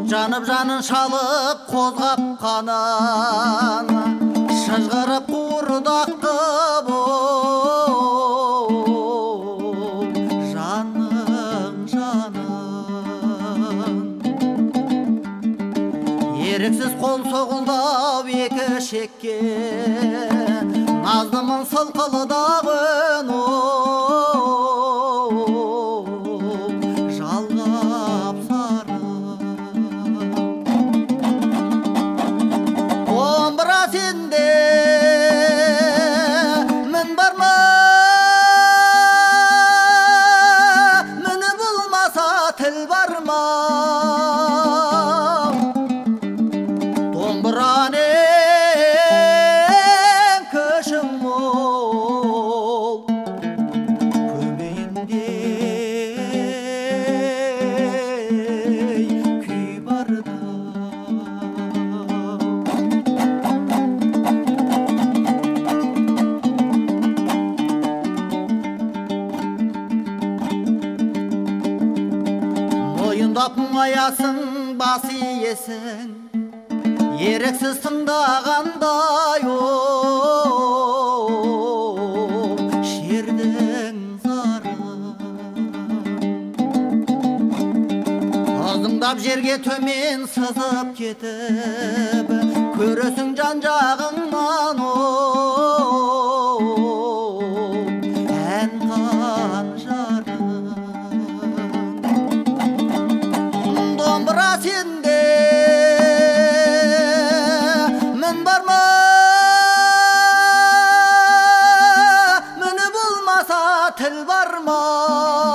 жанып жанын шалып қозғап қанан шыжғырып қуырдақты боп жаның еріксіз қол соғылдап екі шекке наздымын сылқылдап үн жалғап сары домбыра сенде мін бар ма міні болмаса тіл бар ма домбыраның көшің мол көмейінде күй барда мойындап мұңаясың бас иесің еріксіз тыңдағандай оу шердің зары ызыңдап жерге төмен сызып кетіп көресің жан жағыңнан оу ән қанжарың домбыра сенде тіл бар ма